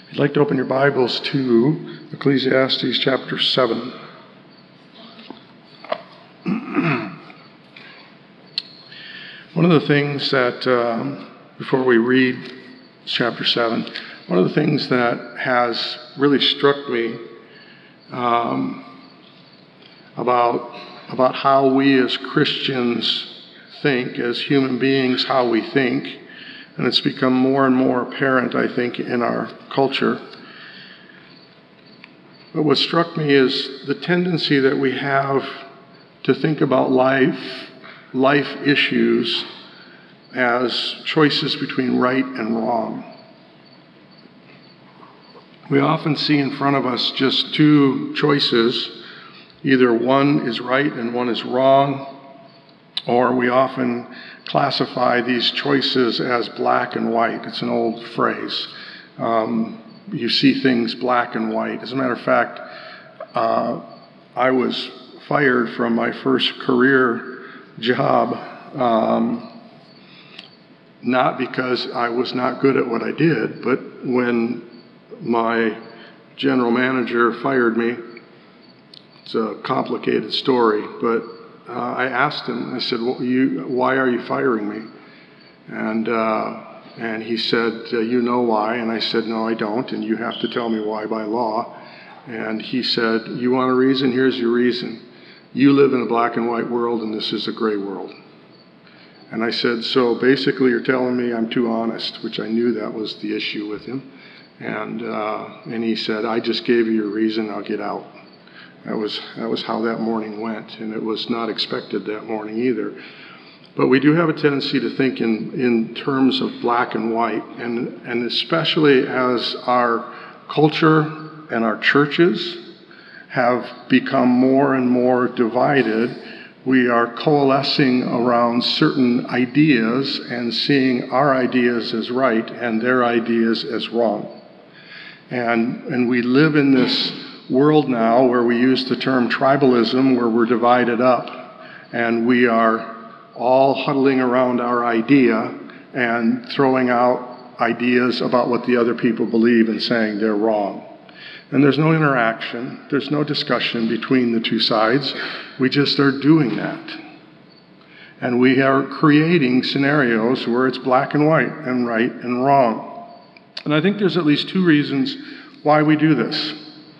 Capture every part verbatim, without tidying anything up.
If you'd like to open your Bibles to Ecclesiastes chapter seven. One of the things that, um, before we read chapter seven, one of the things that has really struck me um, about, about how we as Christians think, as human beings, how we think, and it's become more and more apparent, I think, in our culture. But what struck me is the tendency that we have to think about life, life issues, as choices between right and wrong. We often see in front of us just two choices. Either one is right and one is wrong, or we often classify these choices as black and white. It's an old phrase. Um, you see things black and white. As a matter of fact, uh, I was fired from my first career job, um, not because I was not good at what I did, but when my general manager fired me, it's a complicated story, but Uh, I asked him, I said, well, you, why are you firing me? And uh, and he said, uh, you know why? And I said, no, I don't, and you have to tell me why by law. And he said, you want a reason? Here's your reason. You live in a black and white world, and this is a gray world. And I said, so basically you're telling me I'm too honest, which I knew that was the issue with him. And uh, and he said, I just gave you your reason, I'll get out. That was that was how that morning went, and it was not expected that morning either. But we do have a tendency to think in, in terms of black and white, and, and especially as our culture and our churches have become more and more divided, we are coalescing around certain ideas and seeing our ideas as right and their ideas as wrong. And, and we live in this world now where we use the term tribalism, where we're divided up and we are all huddling around our idea and throwing out ideas about what the other people believe and saying they're wrong. And there's no interaction, there's no discussion between the two sides. We just are doing that. And we are creating scenarios where it's black and white and right and wrong. And I think there's at least two reasons why we do this.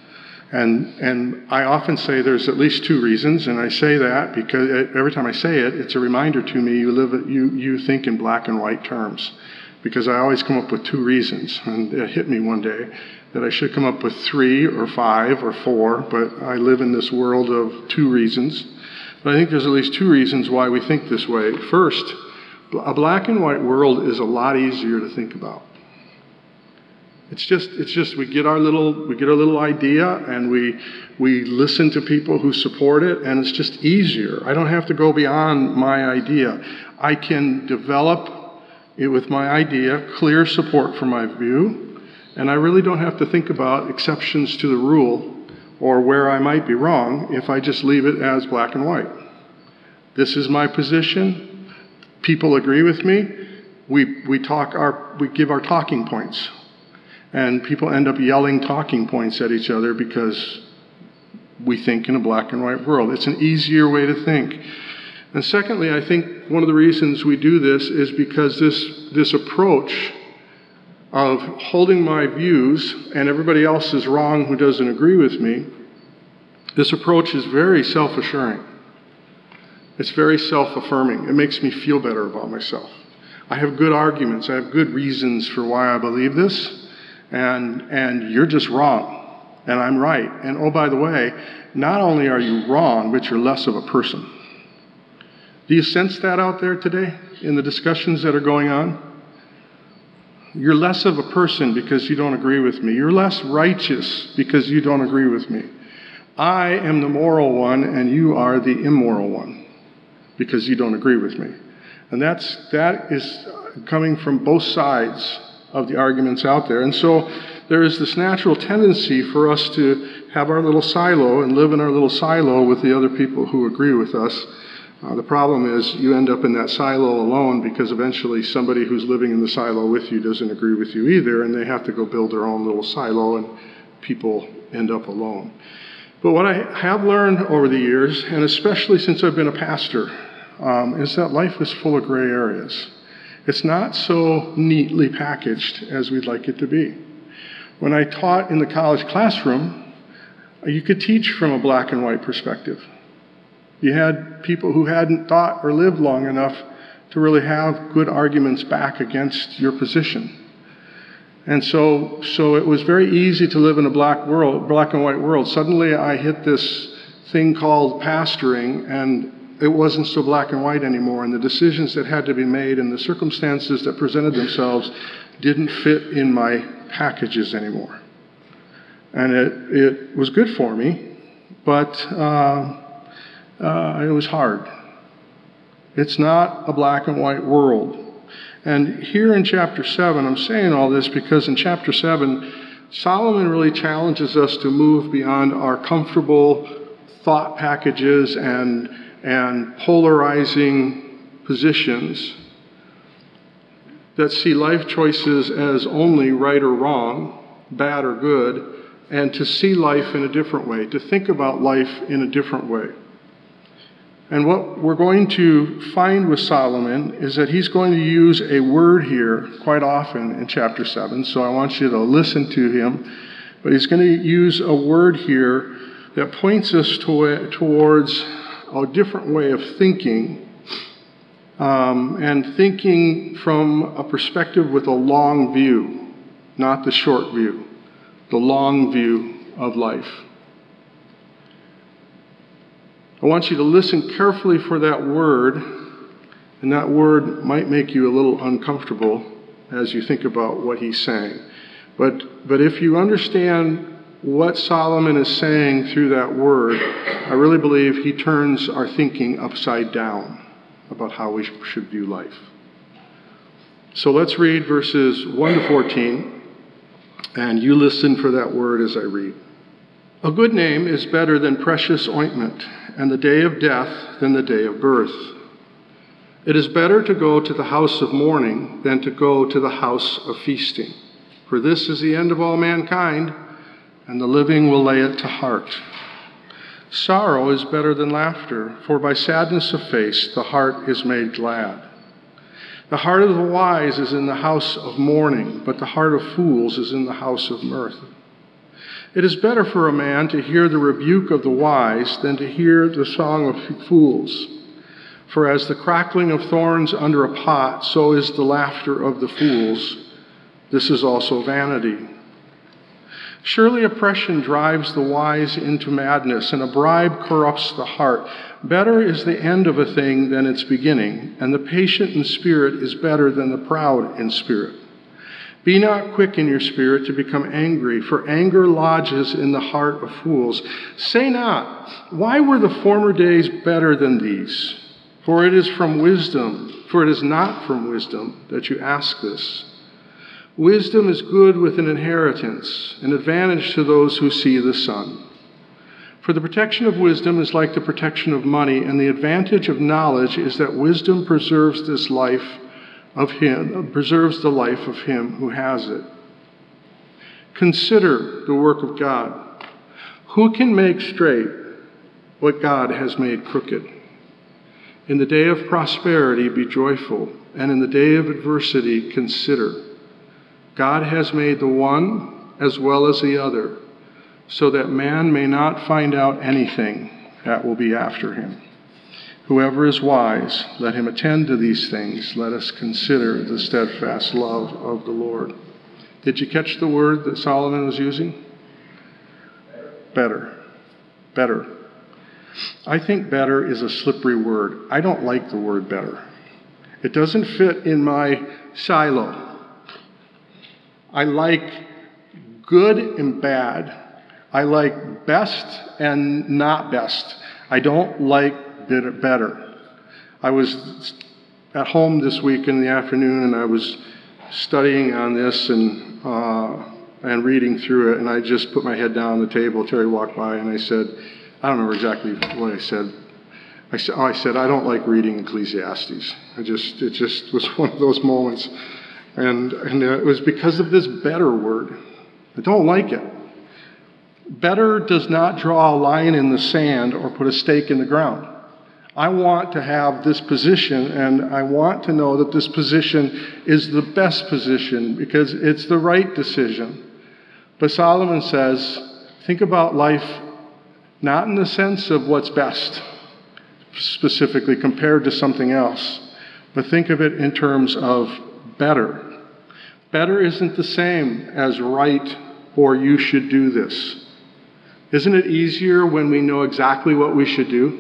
And and I often say there's at least two reasons, and I say that because every time I say it, it's a reminder to me you live you you think in black and white terms, because I always come up with two reasons, and it hit me one day that I should come up with three or five or four, but I live in this world of two reasons. But I think there's at least two reasons why we think this way. First, a black and white world is a lot easier to think about. It's just, it's just we get our little, we get our little idea, and we we listen to people who support it, and it's just easier. I don't have to go beyond my idea. I can develop it with my idea, clear support for my view, and I really don't have to think about exceptions to the rule or where I might be wrong if I just leave it as black and white. This is my position. People agree with me. We we talk our we give our talking points. And people end up yelling talking points at each other because we think in a black and white world. It's an easier way to think. And secondly, I think one of the reasons we do this is because this, this approach of holding my views and everybody else is wrong who doesn't agree with me, this approach is very self-assuring. It's very self-affirming. It makes me feel better about myself. I have good arguments. I have good reasons for why I believe this. And and you're just wrong, and I'm right. And oh, by the way, not only are you wrong, but you're less of a person. Do you sense that out there today in the discussions that are going on? You're less of a person because you don't agree with me. You're less righteous because you don't agree with me. I am the moral one, and you are the immoral one because you don't agree with me. And that's that is coming from both sides of the arguments out there. And so there is this natural tendency for us to have our little silo and live in our little silo with the other people who agree with us. Uh, the problem is you end up in that silo alone because eventually somebody who's living in the silo with you doesn't agree with you either, and they have to go build their own little silo, and people end up alone. But what I have learned over the years, and especially since I've been a pastor, um, is that life is full of gray areas. It's not so neatly packaged as we'd like it to be. When I taught in the college classroom, you could teach from a black and white perspective. You had people who hadn't thought or lived long enough to really have good arguments back against your position. And so, so it was very easy to live in a black world, black and white world. Suddenly I hit this thing called pastoring, and it wasn't so black and white anymore. And the decisions that had to be made and the circumstances that presented themselves didn't fit in my packages anymore. And it, it was good for me, but uh, uh, it was hard. It's not a black and white world. And here in chapter seven, I'm saying all this because in chapter seven, Solomon really challenges us to move beyond our comfortable thought packages and, and polarizing positions that see life choices as only right or wrong, bad or good, and to see life in a different way, to think about life in a different way. And what we're going to find with Solomon is that he's going to use a word here quite often in chapter seven, so I want you to listen to him. But he's going to use a word here that points us to, towards a different way of thinking, um, and thinking from a perspective with a long view, not the short view, the long view of life. I want you to listen carefully for that word, and that word might make you a little uncomfortable as you think about what he's saying. But, but if you understand what Solomon is saying through that word, I really believe he turns our thinking upside down about how we should view life. So let's read verses one to fourteen, and you listen for that word as I read. A good name is better than precious ointment, and the day of death than the day of birth. It is better to go to the house of mourning than to go to the house of feasting. For this is the end of all mankind, and the living will lay it to heart. Sorrow is better than laughter, for by sadness of face the heart is made glad. The heart of the wise is in the house of mourning, but the heart of fools is in the house of mirth. It is better for a man to hear the rebuke of the wise than to hear the song of fools. For as the crackling of thorns under a pot, so is the laughter of the fools. This is also vanity. Surely oppression drives the wise into madness, and a bribe corrupts the heart. Better is the end of a thing than its beginning, and the patient in spirit is better than the proud in spirit. Be not quick in your spirit to become angry, for anger lodges in the heart of fools. Say not, why were the former days better than these? For it is from wisdom, for it is not from wisdom that you ask this. Wisdom is good with an inheritance, an advantage to those who see the sun. For the protection of wisdom is like the protection of money, and the advantage of knowledge is that wisdom preserves this life of him, preserves the life of him who has it. Consider the work of God. Who can make straight what God has made crooked? In the day of prosperity be joyful, and in the day of adversity consider. God has made the one as well as the other, so that man may not find out anything that will be after him. Whoever is wise, let him attend to these things. Let us consider the steadfast love of the Lord. Did you catch the word that Solomon was using? Better. Better. I think better is a slippery word. I don't like the word better. It doesn't fit in my silo. I like good and bad. I like best and not best. I don't like better. I was at home this week in the afternoon, and I was studying on this and uh, and reading through it, and I just put my head down on the table. Terry walked by, and I said, I don't remember exactly what I said. I, sa- oh, I said, I don't like reading Ecclesiastes. I just, it just was one of those moments. And, and it was because of this better word. I don't like it. Better does not draw a line in the sand or put a stake in the ground. I want to have this position, and I want to know that this position is the best position because it's the right decision. But Solomon says, think about life not in the sense of what's best, specifically compared to something else, but think of it in terms of better. Better isn't the same as right or you should do this. Isn't it easier when we know exactly what we should do?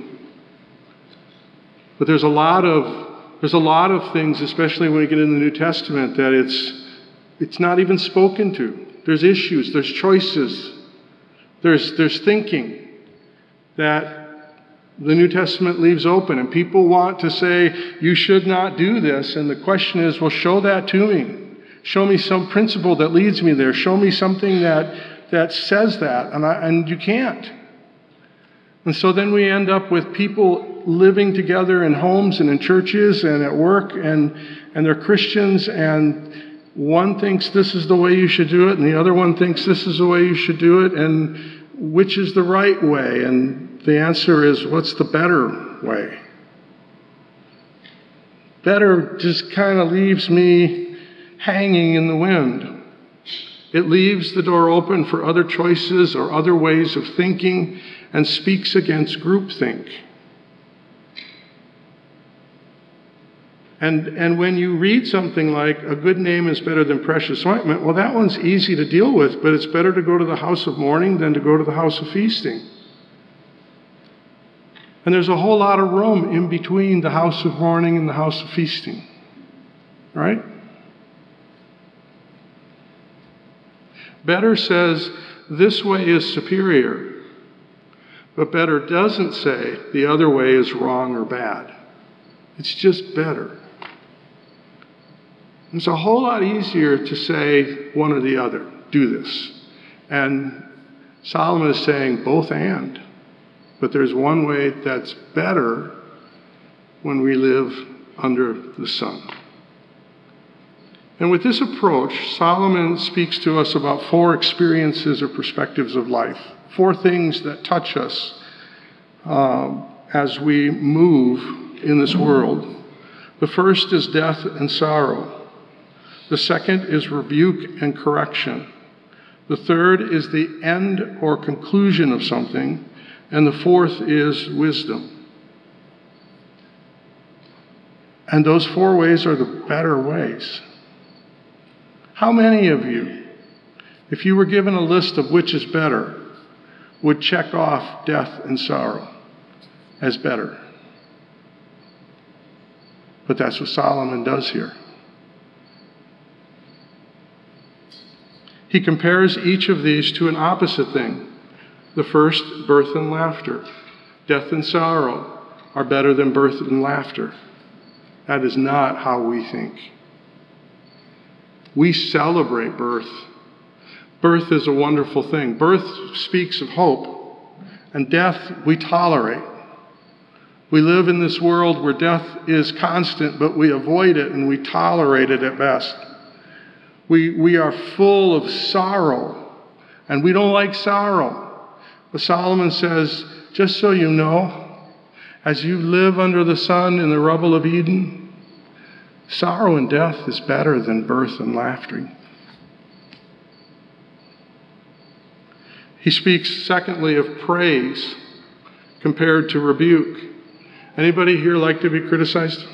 But there's a lot of there's a lot of things, especially when we get in the New Testament, that it's it's not even spoken to. There's issues, there's choices, there's there's thinking that the New Testament leaves open, and people want to say, you should not do this, and the question is, well, show that to me. Show me some principle that leads me there. Show me something that that says that, and I, and you can't. And so then we end up with people living together in homes and in churches and at work, and and they're Christians, and one thinks this is the way you should do it, and the other one thinks this is the way you should do it, and which is the right way? And the answer is, what's the better way? Better just kind of leaves me hanging in the wind. It leaves the door open for other choices or other ways of thinking and speaks against groupthink. And, and when you read something like, a good name is better than precious ointment, well, that one's easy to deal with, but it's better to go to the house of mourning than to go to the house of feasting. And there's a whole lot of room in between the house of mourning and the house of feasting. Right? Better says, this way is superior. But better doesn't say the other way is wrong or bad. It's just better. It's a whole lot easier to say one or the other. Do this. And Solomon is saying both and. But there's one way that's better when we live under the sun. And with this approach, Solomon speaks to us about four experiences or perspectives of life. Four things that touch us uh, as we move in this world. The first is death and sorrow. The second is rebuke and correction. The third is the end or conclusion of something. And the fourth is wisdom. And those four ways are the better ways. How many of you, if you were given a list of which is better, would check off death and sorrow as better? But that's what Solomon does here. He compares each of these to an opposite thing. The first, birth and laughter. Death and sorrow are better than birth and laughter. That is not how we think. We celebrate birth. Birth is a wonderful thing. Birth speaks of hope, and death we tolerate. We live in this world where death is constant, but we avoid it and we tolerate it at best. We, we are full of sorrow, and we don't like sorrow. But Solomon says, just so you know, as you live under the sun in the rubble of Eden, sorrow and death is better than birth and laughter. He speaks, secondly, of praise compared to rebuke. Anybody here like to be criticized?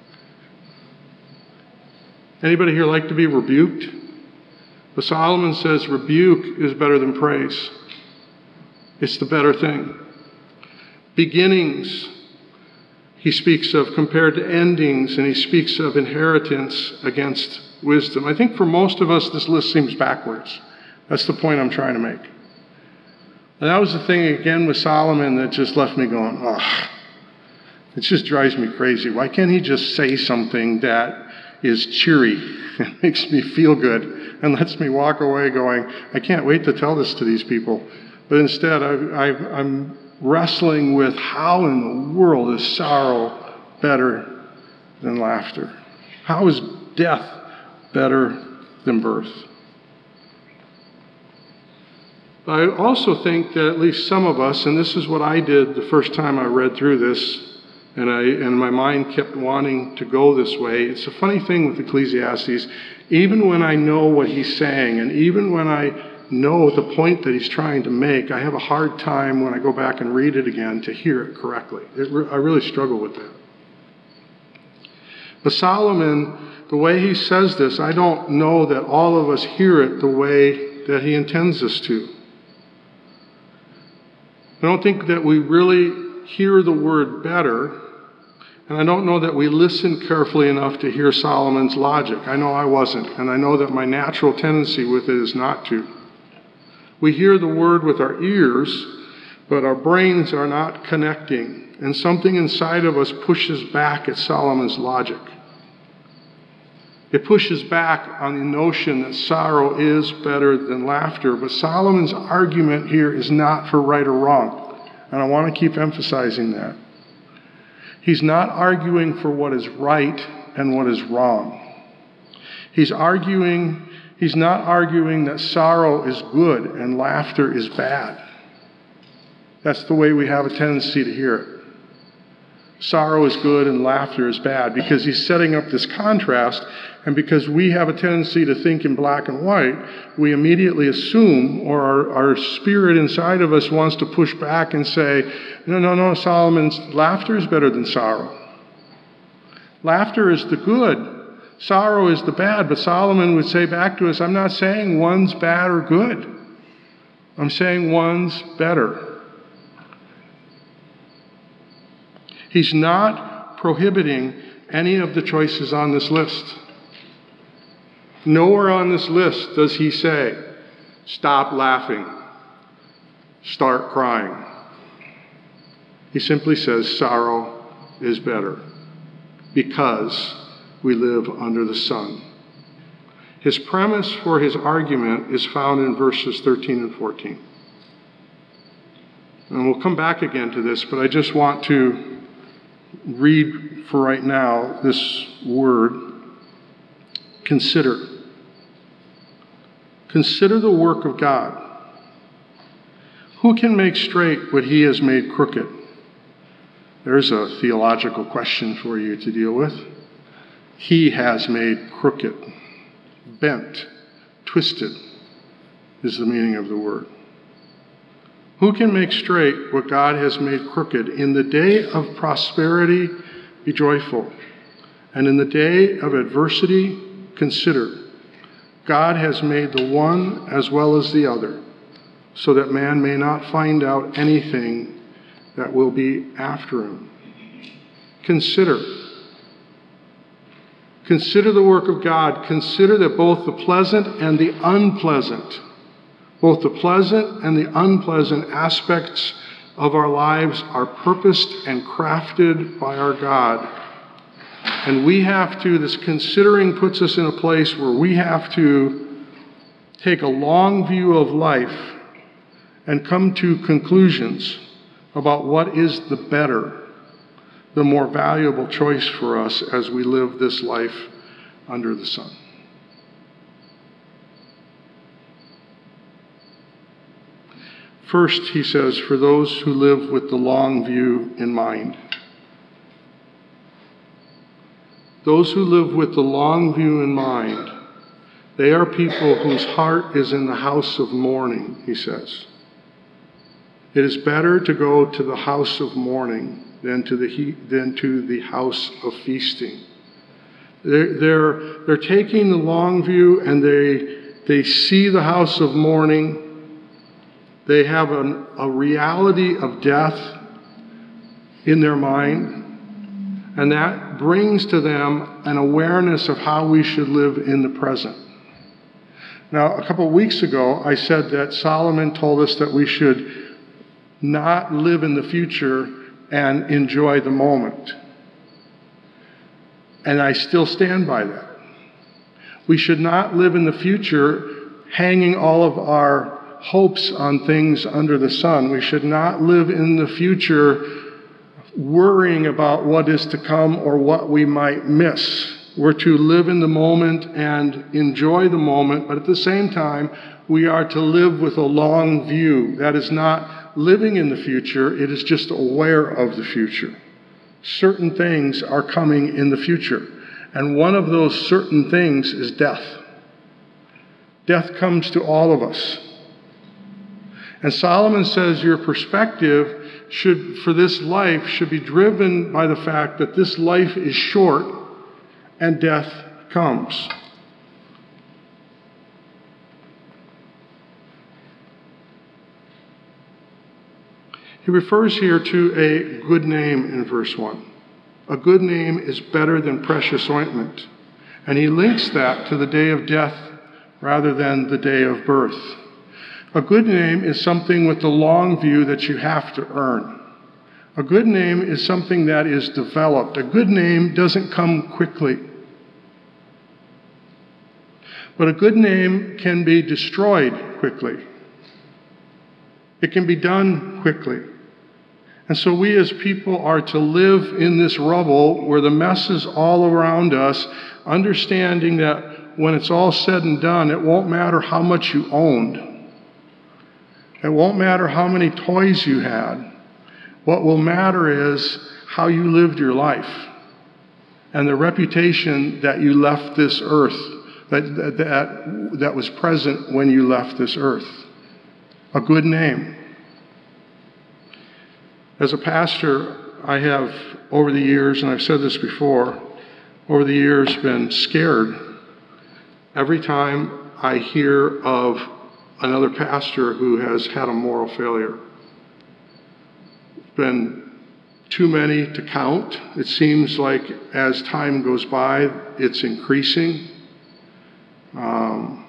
Anybody here like to be rebuked? But Solomon says rebuke is better than praise. It's the better thing. Beginnings, he speaks of compared to endings, and he speaks of inheritance against wisdom. I think for most of us, this list seems backwards. That's the point I'm trying to make. And that was the thing, again, with Solomon that just left me going, oh, it just drives me crazy. Why can't he just say something that is cheery and makes me feel good and lets me walk away going, I can't wait to tell this to these people. But instead, I, I, I'm wrestling with how in the world is sorrow better than laughter? How is death better than birth? I also think that at least some of us, and this is what I did the first time I read through this, and I and my mind kept wanting to go this way. It's a funny thing with Ecclesiastes. Even when I know what he's saying, and even when I know the point that he's trying to make, I have a hard time when I go back and read it again to hear it correctly. It re- I really struggle with that. But Solomon, the way he says this, I don't know that all of us hear it the way that he intends us to. I don't think that we really hear the word better, and I don't know that we listen carefully enough to hear Solomon's logic. I know I wasn't, and I know that my natural tendency with it is not to. We hear the word with our ears, but our brains are not connecting, and something inside of us pushes back at Solomon's logic. It pushes back on the notion that sorrow is better than laughter, but Solomon's argument here is not for right or wrong, and I want to keep emphasizing that. He's not arguing for what is right and what is wrong. He's arguing, he's not arguing that sorrow is good and laughter is bad. That's the way we have a tendency to hear it. Sorrow is good and laughter is bad, because he's setting up this contrast, and because we have a tendency to think in black and white, we immediately assume, or our, our spirit inside of us wants to push back and say, no, no, no, Solomon's laughter is better than sorrow. Laughter is the good. Sorrow is the bad. But Solomon would say back to us, I'm not saying one's bad or good. I'm saying one's better. He's not prohibiting any of the choices on this list. Nowhere on this list does he say, stop laughing, start crying. He simply says sorrow is better because we live under the sun. His premise for his argument is found in verses thirteen and fourteen. And we'll come back again to this, but I just want to read for right now this word, consider. Consider the work of God. Who can make straight what he has made crooked? There's a theological question for you to deal with. He has made crooked, bent, twisted is the meaning of the word. Who can make straight what God has made crooked? In the day of prosperity, be joyful. And in the day of adversity, consider. God has made the one as well as the other, so that man may not find out anything that will be after him. Consider. Consider the work of God. Consider that both the pleasant and the unpleasant Both the pleasant and the unpleasant aspects of our lives are purposed and crafted by our God. And we have to, this considering puts us in a place where we have to take a long view of life and come to conclusions about what is the better, the more valuable choice for us as we live this life under the sun. First, he says, for those who live with the long view in mind. Those who live with the long view in mind, they are people whose heart is in the house of mourning, he says. It is better to go to the house of mourning than to the, he, than to the house of feasting. They're, they're, they're taking the long view, and they, they see the house of mourning. They have an, a reality of death in their mind, and that brings to them an awareness of how we should live in the present. Now, a couple of weeks ago, I said that Solomon told us that we should not live in the future and enjoy the moment. And I still stand by that. We should not live in the future hanging all of our hopes on things under the sun. We should not live in the future worrying about what is to come or what we might miss. We're to live in the moment and enjoy the moment, but at the same time, we are to live with a long view. That is not living in the future, it is just aware of the future. Certain things are coming in the future, and one of those certain things is death. Death comes to all of us. And Solomon says your perspective should, for this life, should be driven by the fact that this life is short and death comes. He refers here to a good name in verse one. A good name is better than precious ointment. And he links that to the day of death rather than the day of birth. A good name is something with the long view that you have to earn. A good name is something that is developed. A good name doesn't come quickly. But a good name can be destroyed quickly. It can be done quickly. And so we as people are to live in this rubble where the mess is all around us, understanding that when it's all said and done, it won't matter how much you owned. It won't matter how many toys you had. What will matter is how you lived your life and the reputation that you left this earth, that, that, that was present when you left this earth. A good name. As a pastor, I have, over the years, and I've said this before, over the years been scared every time I hear of another pastor who has had a moral failure. It's been too many to count. It seems like as time goes by, it's increasing. Um,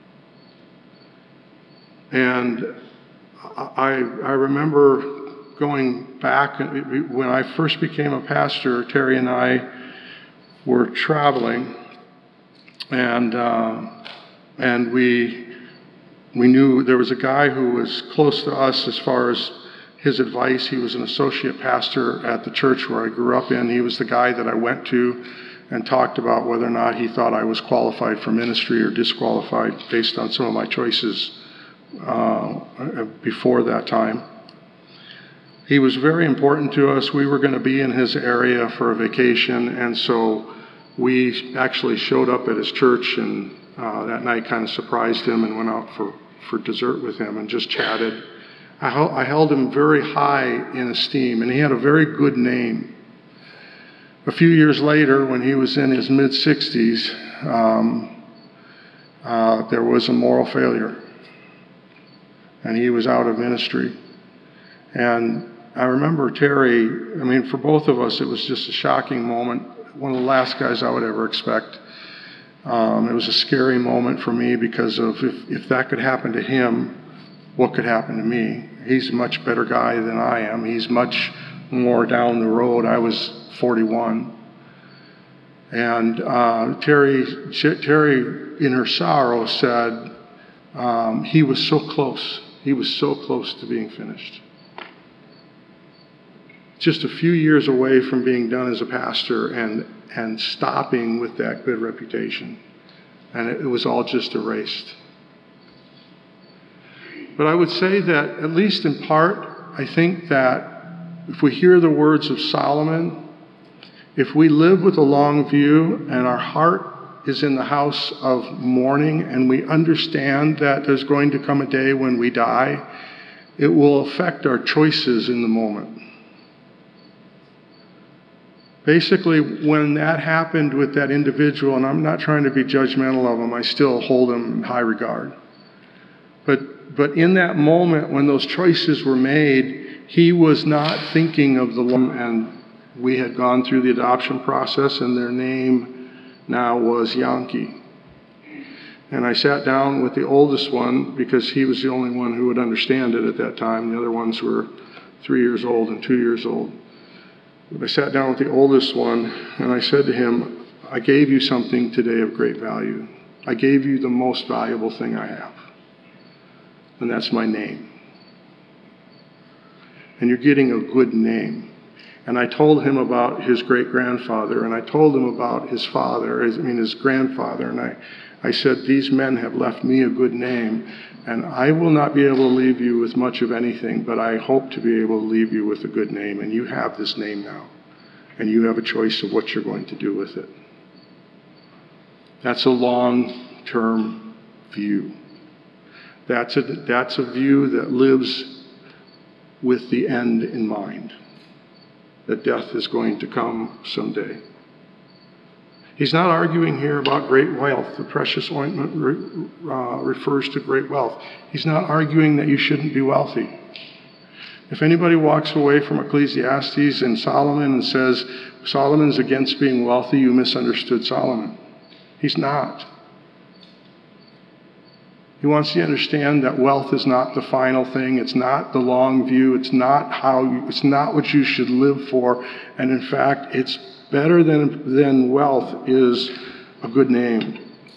and I, I remember going back, when I first became a pastor, Terry and I were traveling, and uh, and we we knew there was a guy who was close to us as far as his advice. He was an associate pastor at the church where I grew up in. He was the guy that I went to and talked about whether or not he thought I was qualified for ministry or disqualified based on some of my choices uh, before that time. He was very important to us. We were going to be in his area for a vacation, and so we actually showed up at his church, and uh, that night kind of surprised him and went out for, for dessert with him and just chatted. I, ho- I held him very high in esteem, and he had a very good name. A few years later, when he was in his mid-sixties, um, uh, there was a moral failure, and he was out of ministry. And I remember Terry, I mean, for both of us, it was just a shocking moment. One of the last guys I would ever expect. Um, it was a scary moment for me because of if, if that could happen to him, what could happen to me? He's a much better guy than I am. He's much more down the road. I was forty-one. And uh, Terry, Terry, in her sorrow, said um, he was so close. He was so close to being finished. Just a few years away from being done as a pastor and, and stopping with that good reputation. And it, it was all just erased. But I would say that, at least in part, I think that if we hear the words of Solomon, if we live with a long view and our heart is in the house of mourning and we understand that there's going to come a day when we die, it will affect our choices in the moment. Basically, when that happened with that individual, and I'm not trying to be judgmental of him, I still hold him in high regard. But but in that moment when those choices were made, he was not thinking of the long, and we had gone through the adoption process, and their name now was Yankee. And I sat down with the oldest one because he was the only one who would understand it at that time. The other ones were three years old and two years old. I sat down with the oldest one, and I said to him, I gave you something today of great value. I gave you the most valuable thing I have. and that's my name. And you're getting a good name. And I told him about his great-grandfather, and I told him about his father, his, I mean his grandfather, and I, I said, these men have left me a good name, and I will not be able to leave you with much of anything, but I hope to be able to leave you with a good name, and you have this name now, and you have a choice of what you're going to do with it. That's a long-term view. That's a, that's a view that lives with the end in mind, that death is going to come someday. He's not arguing here about great wealth. The precious ointment re, uh, refers to great wealth. He's not arguing that you shouldn't be wealthy. If anybody walks away from Ecclesiastes and Solomon and says, Solomon's against being wealthy, you misunderstood Solomon. He's not. He wants you to understand that wealth is not the final thing. It's not the long view. It's not how you, it's not what you should live for. And in fact, it's better than, than wealth is a good name.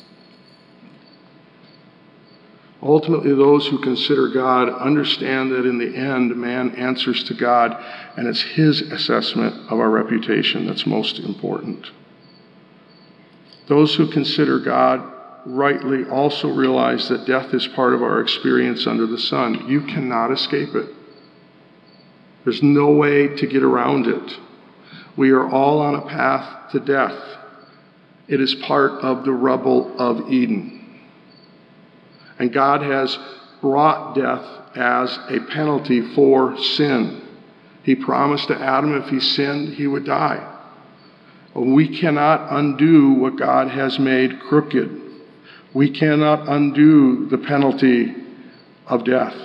Ultimately, those who consider God understand that in the end, man answers to God, and it's his assessment of our reputation that's most important. Those who consider God rightly also realize that death is part of our experience under the sun. You cannot escape it. There's no way to get around it. We are all on a path to death. It is part of the rubble of Eden. And God has brought death as a penalty for sin. He promised to Adam if he sinned, he would die. We cannot undo what God has made crooked. We cannot undo the penalty of death.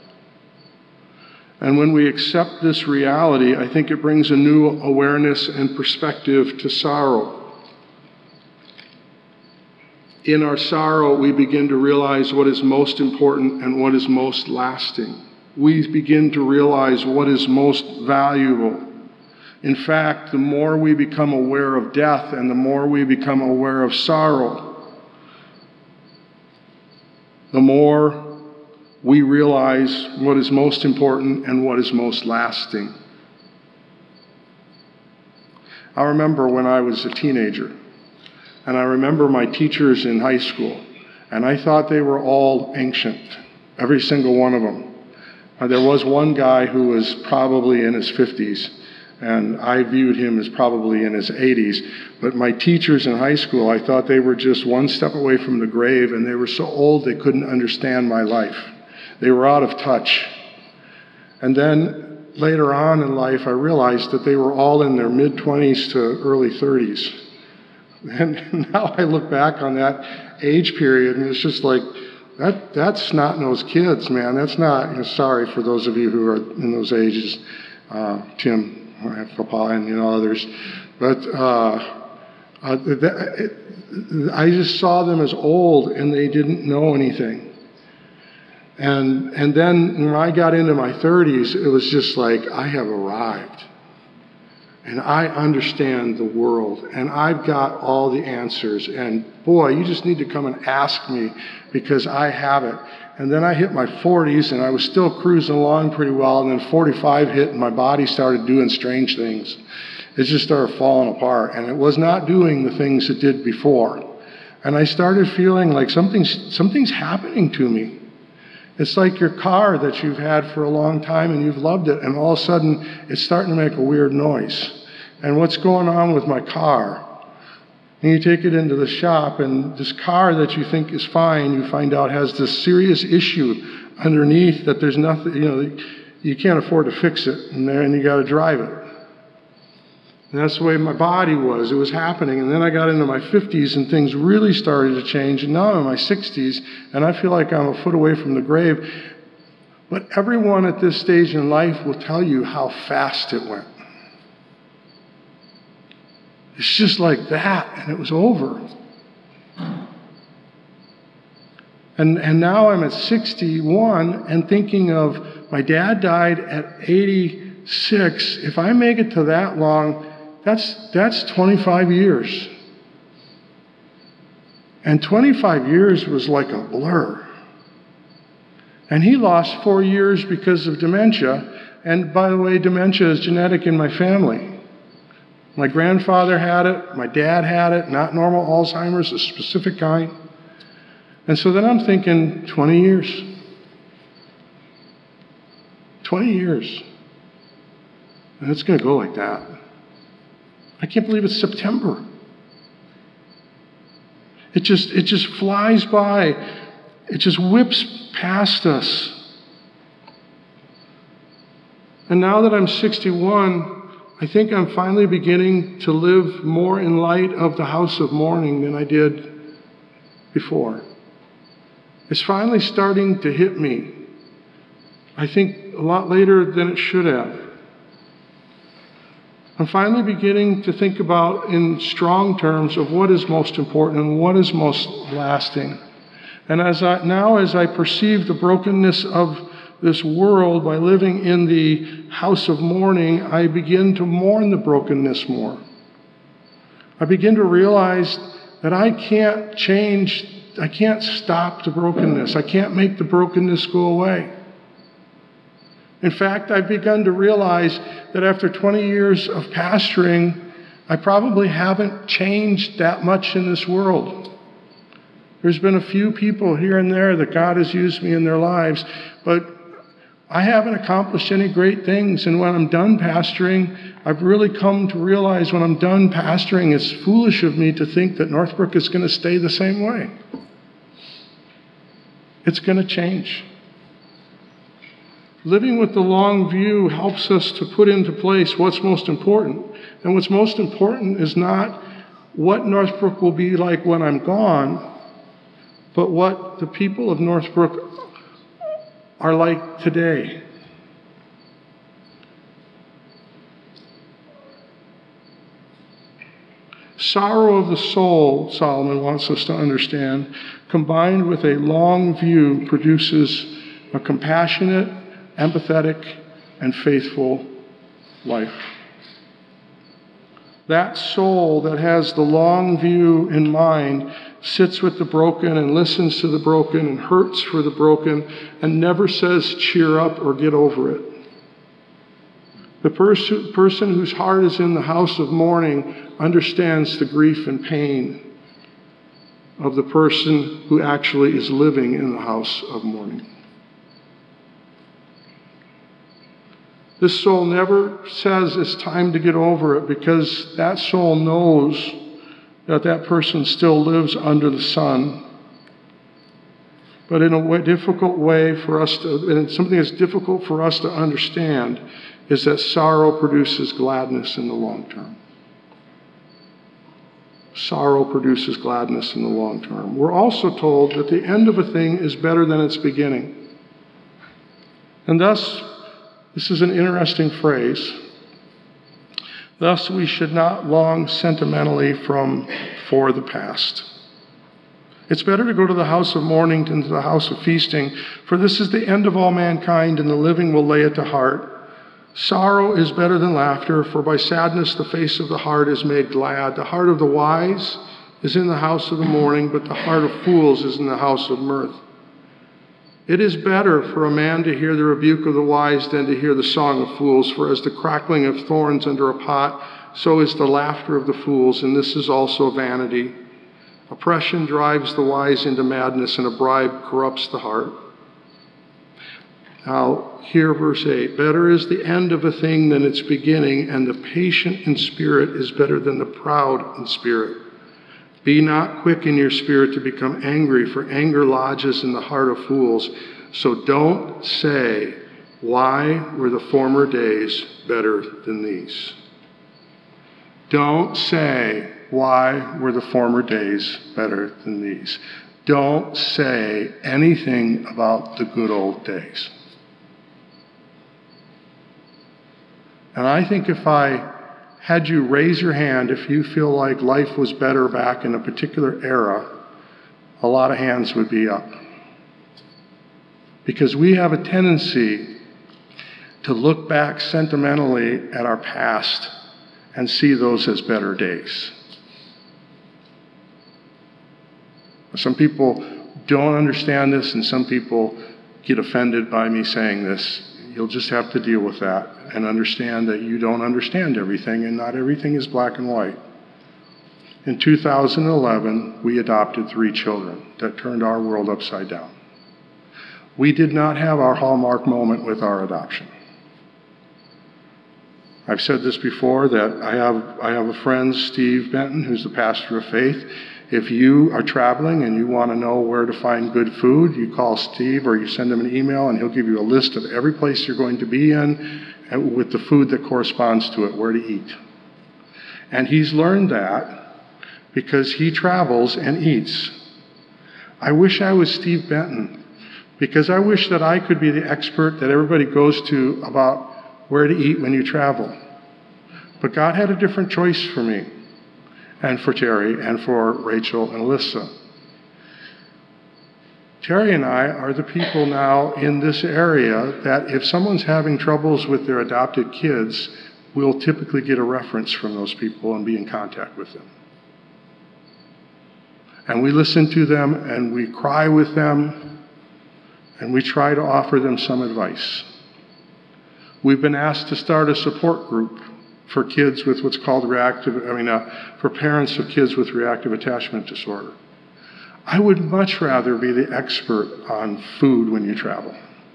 And when we accept this reality, I think it brings a new awareness and perspective to sorrow. In our sorrow, we begin to realize what is most important and what is most lasting. We begin to realize what is most valuable. In fact, the more we become aware of death and the more we become aware of sorrow, the more we realize what is most important and what is most lasting. I remember when I was a teenager, and I remember my teachers in high school, and I thought they were all ancient, every single one of them. Uh, there was one guy who was probably in his fifties, and I viewed him as probably in his eighties. But my teachers in high school, I thought they were just one step away from the grave, and they were so old they couldn't understand my life. They were out of touch. And then later on in life, I realized that they were all in their mid-twenties to early thirties. And now I look back on that age period, and it's just like, that that's snot-nosed kids, man. That's not, you know, sorry for those of you who are in those ages, uh, Tim, Papa, and you know others, but uh, uh, that, it, I just saw them as old, and they didn't know anything. And and then when I got into my thirties, it was just like, I have arrived, and I understand the world, and I've got all the answers. And boy, you just need to come and ask me because I have it. And then I hit my forties, and I was still cruising along pretty well, and then forty-five hit, and my body started doing strange things. It just started falling apart, and it was not doing the things it did before. And I started feeling like something's, something's happening to me. It's like your car that you've had for a long time, and you've loved it, and all of a sudden, it's starting to make a weird noise. And what's going on with my car? And you take it into the shop, and this car that you think is fine, you find out has this serious issue underneath that there's nothing, you know, you can't afford to fix it, and then you got to drive it. And that's the way my body was. It was happening. And then I got into my fifties, and things really started to change. And now I'm in my sixties, and I feel like I'm a foot away from the grave. But everyone at this stage in life will tell you how fast it went. It's just like that, and it was over. And and now I'm at sixty-one and thinking of my dad died at eighty-six. If I make it to that long, that's that's twenty-five years. And twenty-five years was like a blur. And he lost four years because of dementia. And by the way, dementia is genetic in my family. My grandfather had it, my dad had it, not normal Alzheimer's, a specific kind. And so then I'm thinking, twenty years. twenty years. And it's going to go like that. I can't believe it's September. It just, it just flies by. It just whips past us. And now that I'm sixty-one, I think I'm finally beginning to live more in light of the house of mourning than I did before. It's finally starting to hit me. I think a lot later than it should have. I'm finally beginning to think about in strong terms of what is most important and what is most lasting. And as I, now as I perceive the brokenness of this world by living in the house of mourning, I begin to mourn the brokenness more. I begin to realize that I can't change, I can't stop the brokenness. I can't make the brokenness go away. In fact, I've begun to realize that after twenty years of pastoring, I probably haven't changed that much in this world. There's been a few people here and there that God has used me in their lives, but I haven't accomplished any great things. And when I'm done pastoring, I've really come to realize when I'm done pastoring, it's foolish of me to think that Northbrook is going to stay the same way. It's going to change. Living with the long view helps us to put into place what's most important. And what's most important is not what Northbrook will be like when I'm gone, but what the people of Northbrook are like today. Sorrow of the soul, Solomon wants us to understand, combined with a long view, produces a compassionate, empathetic, and faithful life. That soul that has the long view in mind sits with the broken and listens to the broken and hurts for the broken and never says cheer up or get over it. The pers- person whose heart is in the house of mourning understands the grief and pain of the person who actually is living in the house of mourning. This soul never says it's time to get over it because that soul knows that that person still lives under the sun. But in a way, difficult way for us to, and something that's difficult for us to understand, is that sorrow produces gladness in the long term. Sorrow produces gladness in the long term. We're also told that the end of a thing is better than its beginning. And thus, this is an interesting phrase. Thus, we should not long sentimentally from for the past. It's better to go to the house of mourning than to the house of feasting, for this is the end of all mankind, and the living will lay it to heart. Sorrow is better than laughter, for by sadness the face of the heart is made glad. The heart of the wise is in the house of the mourning, but the heart of fools is in the house of mirth. It is better for a man to hear the rebuke of the wise than to hear the song of fools, for as the crackling of thorns under a pot, so is the laughter of the fools, and this is also vanity. Oppression drives the wise into madness, and a bribe corrupts the heart. Now, here verse eight, better is the end of a thing than its beginning, and the patient in spirit is better than the proud in spirit. Be not quick in your spirit to become angry, for anger lodges in the heart of fools. So don't say, why were the former days better than these? Don't say, why were the former days better than these? Don't say anything about the good old days. And I think if I had you raise your hand if you feel like life was better back in a particular era, a lot of hands would be up. Because we have a tendency to look back sentimentally at our past and see those as better days. Some people don't understand this, and some people get offended by me saying this. You'll just have to deal with that and understand that you don't understand everything, and not everything is black and white. In two thousand eleven, we adopted three children that turned our world upside down. We did not have our hallmark moment with our adoption. I've said this before, that I have I have a friend, Steve Benton, who's the pastor of Faith. If you are traveling and you want to know where to find good food, you call Steve or you send him an email, and he'll give you a list of every place you're going to be in and with the food that corresponds to it, where to eat. And he's learned that because he travels and eats. I wish I was Steve Benton, because I wish that I could be the expert that everybody goes to about where to eat when you travel. But God had a different choice for me, and for Terry, and for Rachel and Alyssa. Terry and I are the people now in this area that if someone's having troubles with their adopted kids, we'll typically get a reference from those people and be in contact with them. And we listen to them, and we cry with them, and we try to offer them some advice. We've been asked to start a support group for kids with what's called reactive, I mean, uh, for parents of kids with reactive attachment disorder. I would much rather be the expert on food when you travel.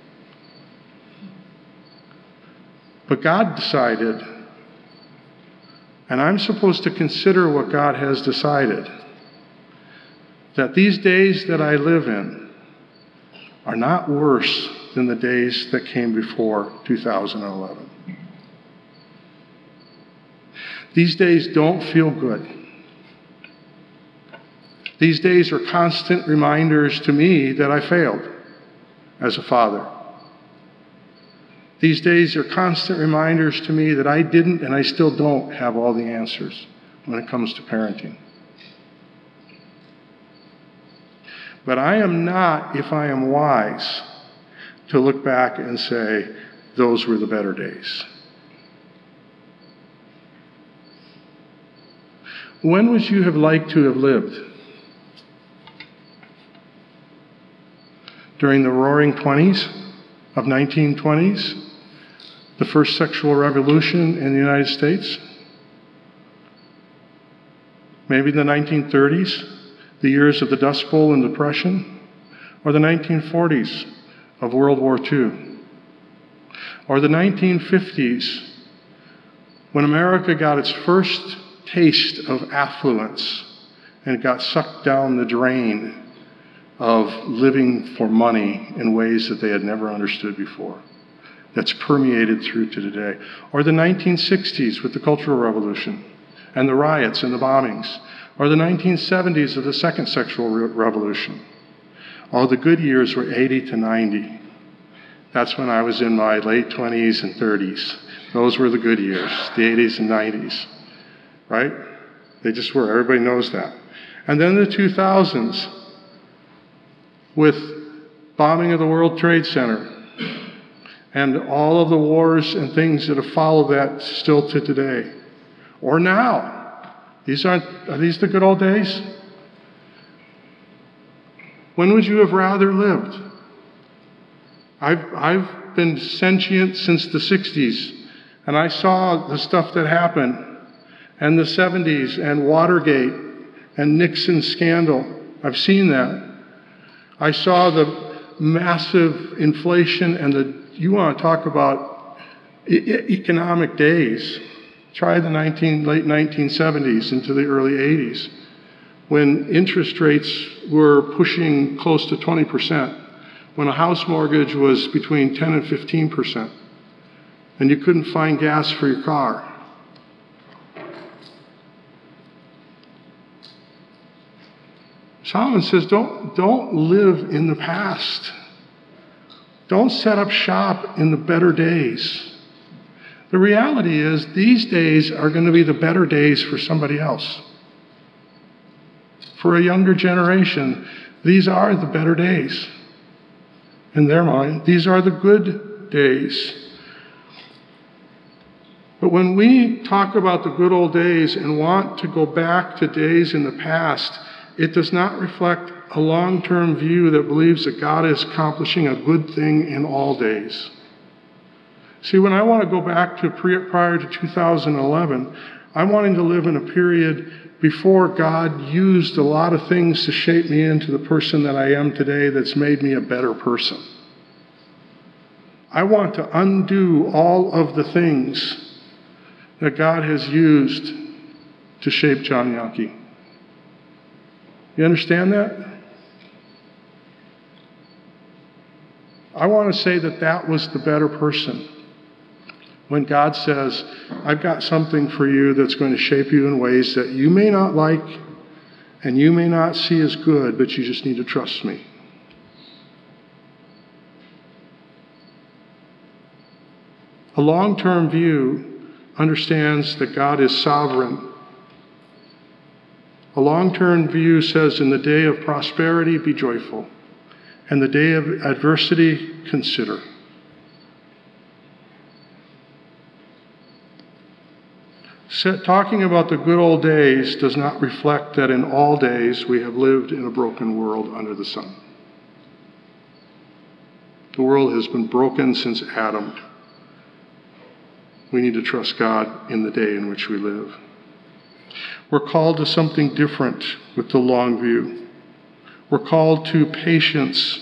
But God decided, and I'm supposed to consider what God has decided, that these days that I live in are not worse than the days that came before two thousand eleven. These days don't feel good. These days are constant reminders to me that I failed as a father. These days are constant reminders to me that I didn't and I still don't have all the answers when it comes to parenting. But I am not, if I am wise, to look back and say, those were the better days. When would you have liked to have lived? During the roaring twenties of nineteen twenties, the first sexual revolution in the United States? Maybe the nineteen thirties, the years of the Dust Bowl and Depression? Or the nineteen forties of World War Two? Or the nineteen fifties, when America got its first taste of affluence and got sucked down the drain of living for money in ways that they had never understood before, that's permeated through to today. Or the nineteen sixties with the Cultural Revolution and the riots and the bombings. Or the nineteen seventies of the second sexual re- revolution. All the good years were eighty to ninety. That's when I was in my late twenties and thirties. Those were the good years, the eighties and nineties. Right? They just were. Everybody knows that. And then the two thousands with bombing of the World Trade Center and all of the wars and things that have followed that still to today. Or now. These aren't, are these the good old days? When would you have rather lived? I've, I've been sentient since the sixties, and I saw the stuff that happened. And the seventies, and Watergate, and Nixon scandal. I've seen that. I saw the massive inflation and the, you want to talk about e- economic days. Try the nineteen, late nineteen seventies into the early eighties, when interest rates were pushing close to twenty percent, when a house mortgage was between ten and fifteen percent, and you couldn't find gas for your car. Solomon says, don't, don't live in the past. Don't set up shop in the better days. The reality is, these days are going to be the better days for somebody else. For a younger generation, these are the better days. In their mind, these are the good days. But when we talk about the good old days and want to go back to days in the past, it does not reflect a long-term view that believes that God is accomplishing a good thing in all days. See, when I want to go back to pre- prior to two thousand eleven, I'm wanting to live in a period before God used a lot of things to shape me into the person that I am today that's made me a better person. I want to undo all of the things that God has used to shape John Yonke. You understand that? I want to say that that was the better person. When God says, I've got something for you that's going to shape you in ways that you may not like and you may not see as good, but you just need to trust me. A long-term view understands that God is sovereign. A long-term view says, in the day of prosperity, be joyful, and the day of adversity, consider. Talking about the good old days does not reflect that in all days we have lived in a broken world under the sun. The world has been broken since Adam. We need to trust God in the day in which we live. We're called to something different with the long view. We're called to patience.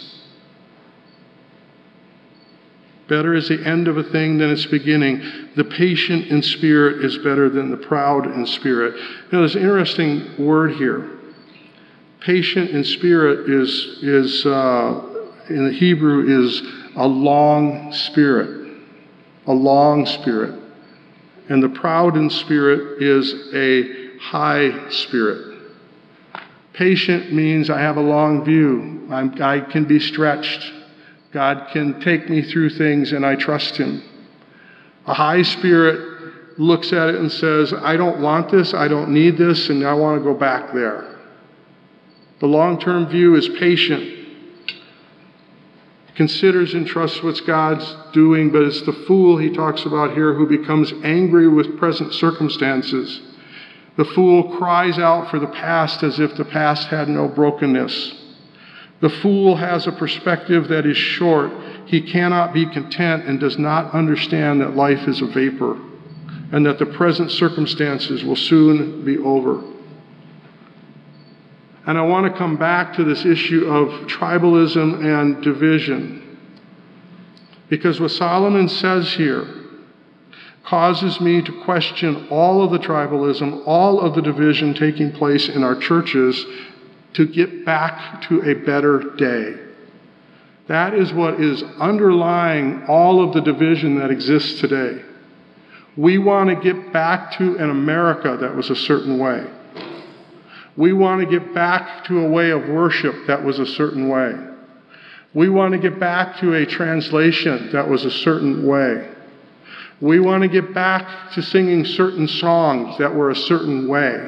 Better is the end of a thing than its beginning. The patient in spirit is better than the proud in spirit. You know, there's an interesting word here. Patient in spirit is, is uh, in the Hebrew, is a long spirit. A long spirit. And the proud in spirit is a high spirit. Patient means I have a long view. I'm, I can be stretched. God can take me through things and I trust him. A high spirit looks at it and says, I don't want this, I don't need this, and I want to go back there. The long-term view is patient. Considers and trusts what God's doing, but it's the fool he talks about here who becomes angry with present circumstances. The fool cries out for the past as if the past had no brokenness. The fool has a perspective that is short. He cannot be content and does not understand that life is a vapor and that the present circumstances will soon be over. And I want to come back to this issue of tribalism and division, because what Solomon says here causes me to question all of the tribalism, all of the division taking place in our churches to get back to a better day. That is what is underlying all of the division that exists today. We want to get back to an America that was a certain way. We want to get back to a way of worship that was a certain way. We want to get back to a translation that was a certain way. We want to get back to singing certain songs that were a certain way.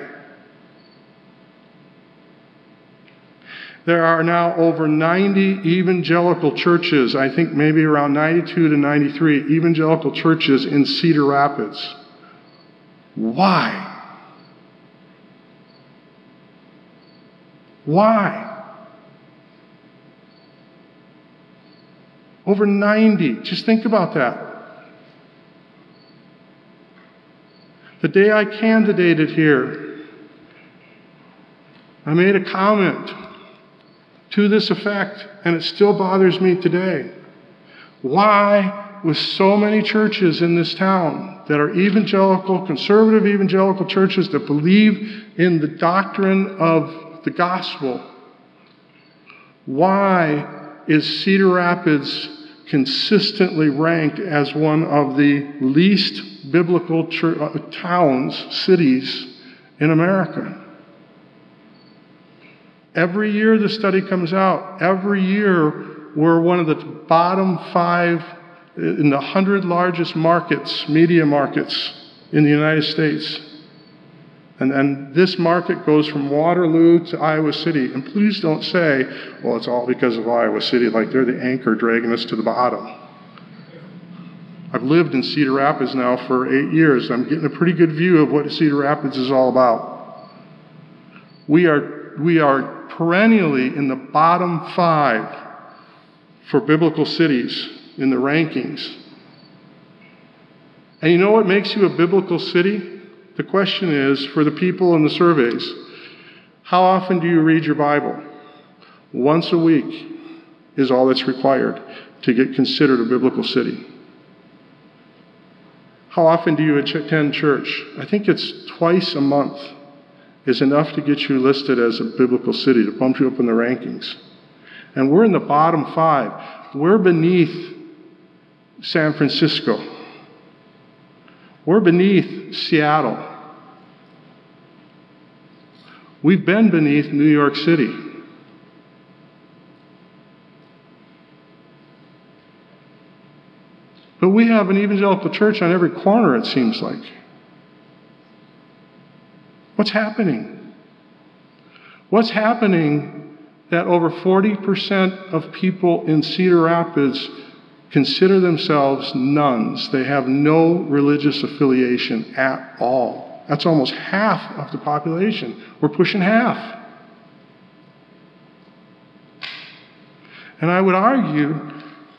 There are now over ninety evangelical churches, I think maybe around ninety-two to ninety-three evangelical churches in Cedar Rapids. Why? Why? Over ninety. Just think about that. The day I candidated here, I made a comment to this effect, and it still bothers me today. Why, with so many churches in this town that are evangelical, conservative evangelical churches that believe in the doctrine of the gospel, why is Cedar Rapids consistently ranked as one of the least biblical church, uh, towns, cities in America? Every year the study comes out. Every year we're one of the bottom five in the hundred largest markets, media markets in the United States. And, and this market goes from Waterloo to Iowa City. And please don't say, well, it's all because of Iowa City, like they're the anchor dragging us to the bottom. I've lived in Cedar Rapids now for eight years. I'm getting a pretty good view of what Cedar Rapids is all about. We are, we are perennially in the bottom five for biblical cities in the rankings. And you know what makes you a biblical city? The question is, for the people in the surveys, how often do you read your Bible? Once a week is all that's required to get considered a biblical city. How often do you attend church? I think it's twice a month is enough to get you listed as a biblical city, to bump you up in the rankings. And we're in the bottom five. We're beneath San Francisco. We're beneath Seattle. We've been beneath New York City. But we have an evangelical church on every corner, it seems like. What's happening? What's happening that over forty percent of people in Cedar Rapids consider themselves nuns? They have no religious affiliation at all. That's almost half of the population. We're pushing half. And I would argue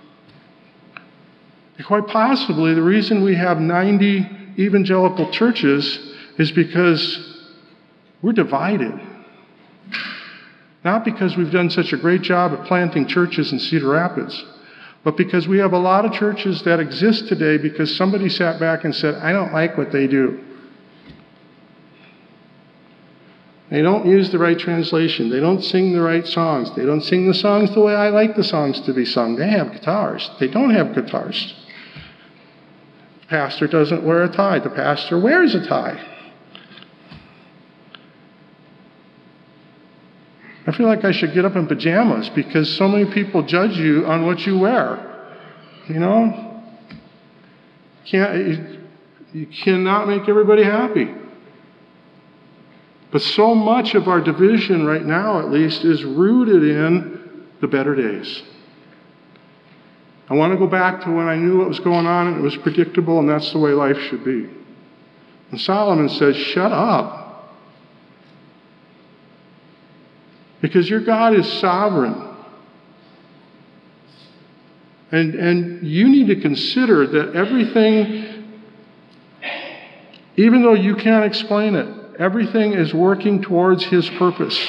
that quite possibly the reason we have ninety evangelical churches is because we're divided. Not because we've done such a great job at planting churches in Cedar Rapids, but because we have a lot of churches that exist today because somebody sat back and said, I don't like what they do. They don't use the right translation. They don't sing the right songs. They don't sing the songs the way I like the songs to be sung. They have guitars. They don't have guitars. The pastor doesn't wear a tie. The pastor wears a tie. I feel like I should get up in pajamas because so many people judge you on what you wear. You know? Can't, you, you cannot make everybody happy. But so much of our division right now, at least, is rooted in the better days. I want to go back to when I knew what was going on and it was predictable, and that's the way life should be. And Solomon says, shut up. Because your God is sovereign. And, and you need to consider that everything, even though you can't explain it, everything is working towards His purpose.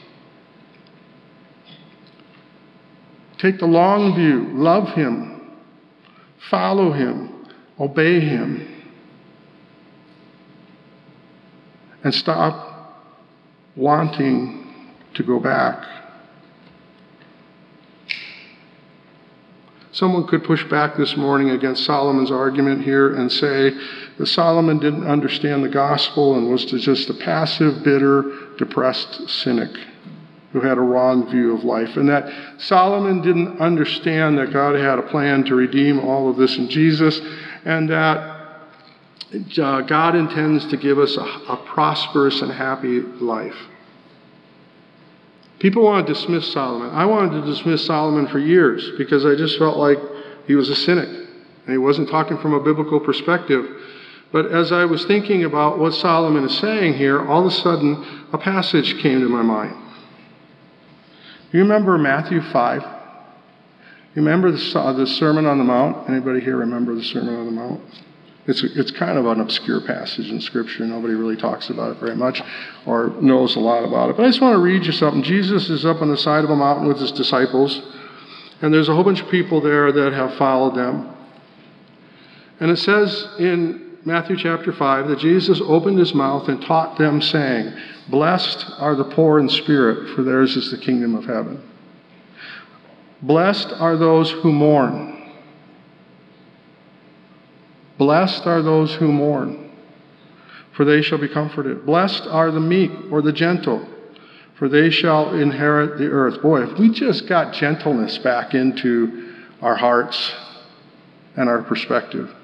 Take the long view. Love Him. Follow Him. Obey Him. And stop wanting to go back. Someone could push back this morning against Solomon's argument here and say that Solomon didn't understand the gospel and was just a passive, bitter, depressed cynic who had a wrong view of life, and that Solomon didn't understand that God had a plan to redeem all of this in Jesus, and that uh, God intends to give us a, a prosperous and happy life. People want to dismiss Solomon. I wanted to dismiss Solomon for years because I just felt like he was a cynic and he wasn't talking from a biblical perspective. But as I was thinking about what Solomon is saying here, all of a sudden a passage came to my mind. You remember Matthew five? You remember the, the Sermon on the Mount? Anybody here remember the Sermon on the Mount? It's, it's kind of an obscure passage in Scripture. Nobody really talks about it very much or knows a lot about it. But I just want to read you something. Jesus is up on the side of a mountain with his disciples, and there's a whole bunch of people there that have followed them. And it says in Matthew chapter five that Jesus opened his mouth and taught them, saying, Blessed are the poor in spirit, for theirs is the kingdom of heaven. Blessed are those who mourn. Blessed are those who mourn, for they shall be comforted. Blessed are the meek or the gentle, for they shall inherit the earth. Boy, if we just got gentleness back into our hearts and our perspective.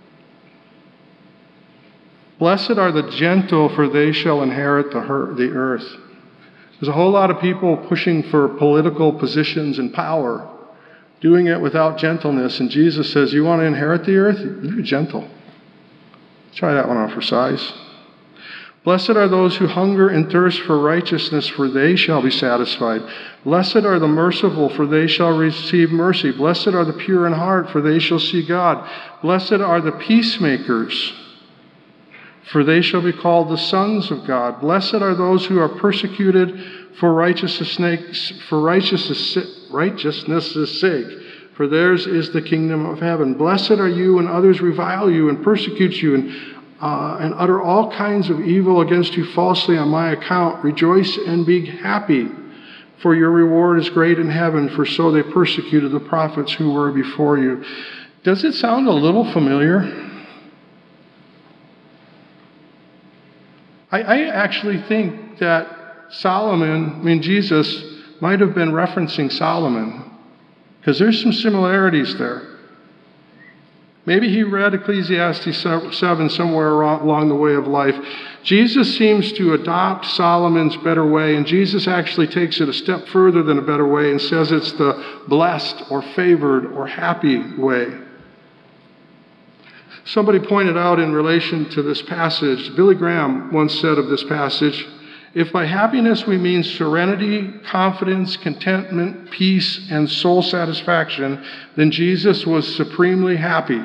Blessed are the gentle, for they shall inherit the earth. There's a whole lot of people pushing for political positions and power, doing it without gentleness. And Jesus says, you want to inherit the earth? You're gentle. Try that one on for size. Blessed are those who hunger and thirst for righteousness, for they shall be satisfied. Blessed are the merciful, for they shall receive mercy. Blessed are the pure in heart, for they shall see God. Blessed are the peacemakers, for they shall be called the sons of God. Blessed are those who are persecuted for righteousness' for righteousness' righteousness' sake, for theirs is the kingdom of heaven. Blessed are you when others revile you and persecute you and uh, and utter all kinds of evil against you falsely on my account. Rejoice and be happy, for your reward is great in heaven, for so they persecuted the prophets who were before you. Does it sound a little familiar? I, I actually think that Solomon, I mean Jesus, might have been referencing Solomon, because there's some similarities there. Maybe he read Ecclesiastes seven somewhere along the way of life. Jesus seems to adopt Solomon's better way, and Jesus actually takes it a step further than a better way and says it's the blessed or favored or happy way. Somebody pointed out in relation to this passage, Billy Graham once said of this passage, if by happiness we mean serenity, confidence, contentment, peace, and soul satisfaction, then Jesus was supremely happy.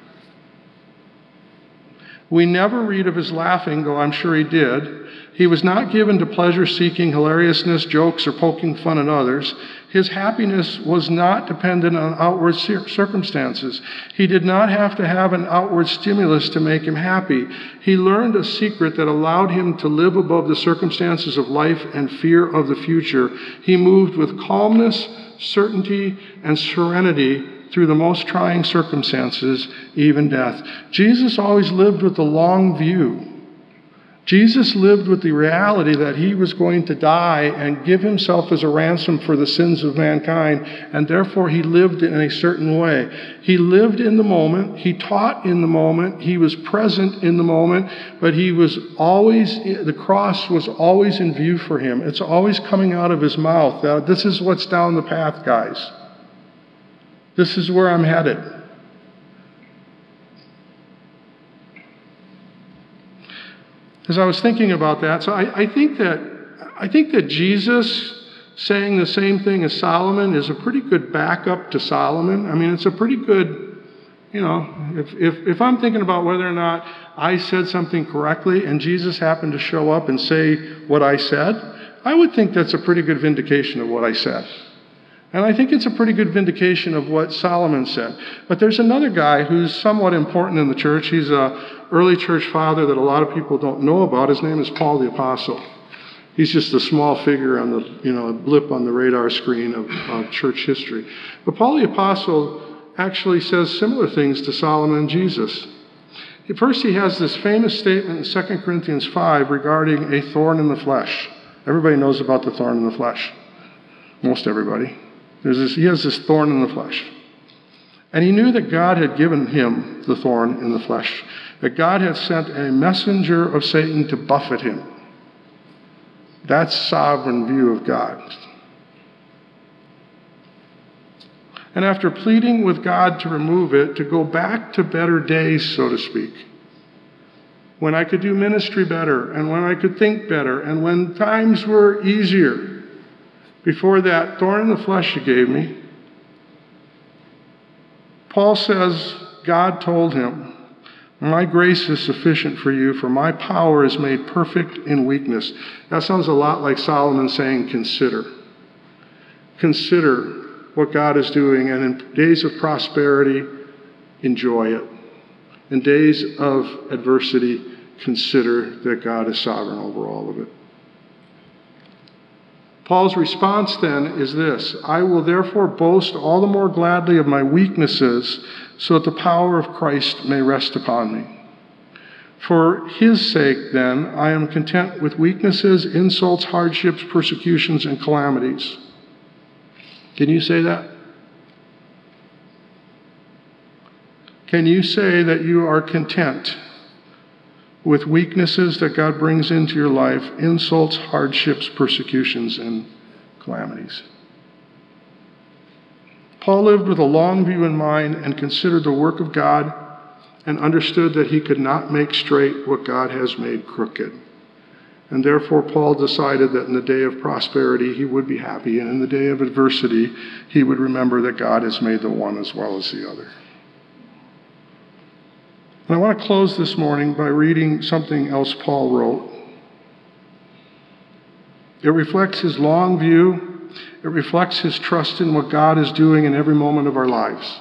We never read of his laughing, though I'm sure he did. He was not given to pleasure-seeking, hilariousness, jokes, or poking fun at others. His happiness was not dependent on outward circumstances. He did not have to have an outward stimulus to make him happy. He learned a secret that allowed him to live above the circumstances of life and fear of the future. He moved with calmness, certainty, and serenity through the most trying circumstances, even death. Jesus always lived with the long view. Jesus lived with the reality that he was going to die and give himself as a ransom for the sins of mankind, and therefore he lived in a certain way. He lived in the moment, he taught in the moment, he was present in the moment, but he was always, the cross was always in view for him. It's always coming out of his mouth. Now, this is what's down the path, guys. This is where I'm headed. As I was thinking about that, so I, I think that I think that Jesus saying the same thing as Solomon is a pretty good backup to Solomon. I mean, it's a pretty good, you know, if if if I'm thinking about whether or not I said something correctly and Jesus happened to show up and say what I said, I would think that's a pretty good vindication of what I said. And I think it's a pretty good vindication of what Solomon said. But there's another guy who's somewhat important in the church. He's an early church father that a lot of people don't know about. His name is Paul the Apostle. He's just a small figure on the, you know, a blip on the radar screen of, of church history. But Paul the Apostle actually says similar things to Solomon and Jesus. First, he has this famous statement in Second Corinthians five regarding a thorn in the flesh. Everybody knows about the thorn in the flesh. Most everybody. There's this, he has this thorn in the flesh. And he knew that God had given him the thorn in the flesh, that God had sent a messenger of Satan to buffet him. That's sovereign view of God. And after pleading with God to remove it, to go back to better days, so to speak, when I could do ministry better, and when I could think better, and when times were easier, before that thorn in the flesh you gave me, Paul says God told him, my grace is sufficient for you, for my power is made perfect in weakness. That sounds a lot like Solomon saying, consider. Consider what God is doing, and in days of prosperity, enjoy it. In days of adversity, consider that God is sovereign over all of it. Paul's response then is this: I will therefore boast all the more gladly of my weaknesses, so that the power of Christ may rest upon me. For his sake, then, I am content with weaknesses, insults, hardships, persecutions, and calamities. Can you say that? Can you say that you are content with weaknesses that God brings into your life, insults, hardships, persecutions, and calamities? Paul lived with a long view in mind and considered the work of God and understood that he could not make straight what God has made crooked. And therefore, Paul decided that in the day of prosperity, he would be happy, and in the day of adversity, he would remember that God has made the one as well as the other. And I want to close this morning by reading something else Paul wrote. It reflects his long view. It reflects his trust in what God is doing in every moment of our lives.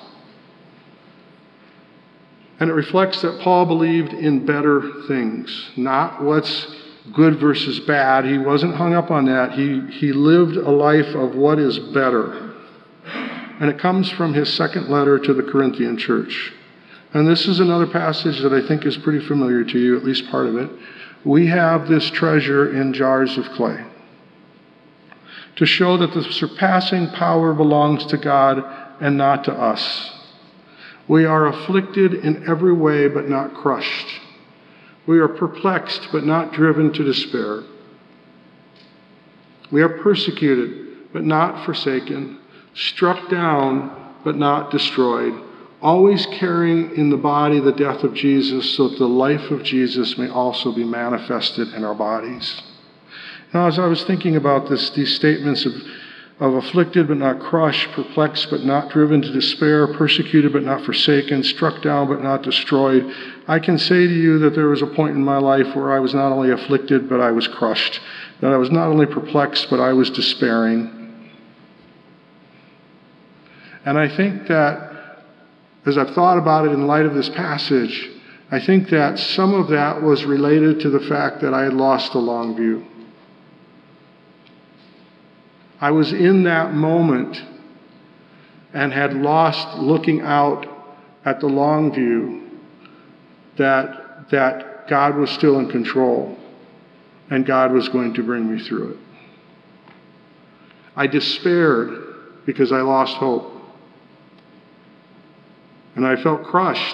And it reflects that Paul believed in better things, not what's good versus bad. He wasn't hung up on that. He, he lived a life of what is better. And it comes from his second letter to the Corinthian church. And this is another passage that I think is pretty familiar to you, at least part of it. We have this treasure in jars of clay to show that the surpassing power belongs to God and not to us. We are afflicted in every way, but not crushed. We are perplexed, but not driven to despair. We are persecuted, but not forsaken, struck down, but not destroyed, always carrying in the body the death of Jesus, so that the life of Jesus may also be manifested in our bodies. Now, as I was thinking about this, these statements of, of afflicted but not crushed, perplexed but not driven to despair, persecuted but not forsaken, struck down but not destroyed, I can say to you that there was a point in my life where I was not only afflicted, but I was crushed. That I was not only perplexed, but I was despairing. And I think that, as I've thought about it in light of this passage, I think that some of that was related to the fact that I had lost the long view. I was in that moment and had lost looking out at the long view that, that God was still in control and God was going to bring me through it. I despaired because I lost hope. And I felt crushed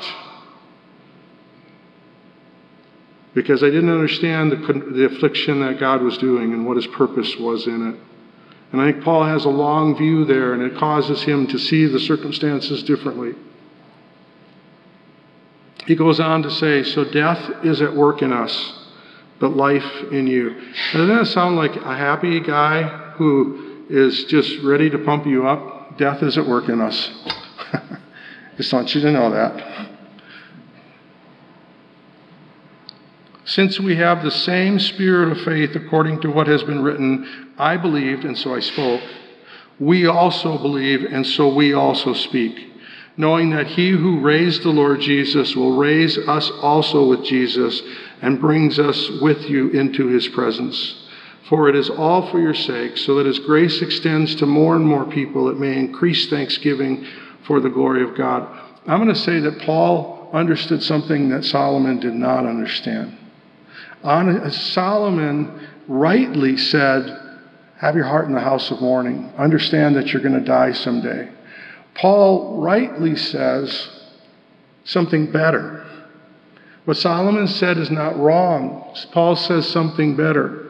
because I didn't understand the, the affliction that God was doing and what his purpose was in it. And I think Paul has a long view there, and it causes him to see the circumstances differently. He goes on to say, so death is at work in us, but life in you. And doesn't that sound like a happy guy who is just ready to pump you up? Death is at work in us. Just want you to know that. Since we have the same spirit of faith according to what has been written, I believed and so I spoke. We also believe and so we also speak, knowing that he who raised the Lord Jesus will raise us also with Jesus and brings us with you into his presence. For it is all for your sake, so that as grace extends to more and more people, it may increase thanksgiving for the glory of God. I'm going to say that Paul understood something that Solomon did not understand. On, Solomon rightly said, have your heart in the house of mourning. Understand that you're going to die someday. Paul rightly says something better. What Solomon said is not wrong. Paul says something better.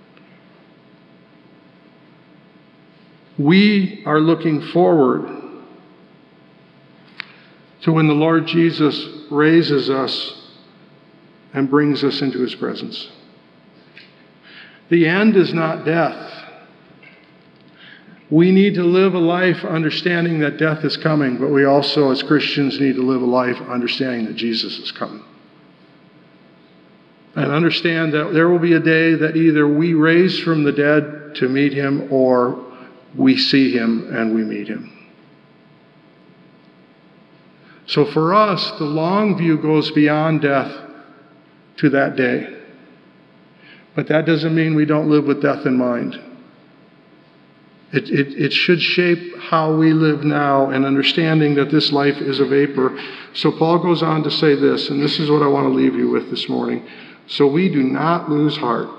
We are looking forward to when the Lord Jesus raises us and brings us into his presence. The end is not death. We need to live a life understanding that death is coming, but we also, as Christians, need to live a life understanding that Jesus is coming. And understand that there will be a day that either we raise from the dead to meet him, or we see him and we meet him. So for us, the long view goes beyond death to that day. But that doesn't mean we don't live with death in mind. It, it, it should shape how we live now, and understanding that this life is a vapor. So Paul goes on to say this, and this is what I want to leave you with this morning. So we do not lose heart.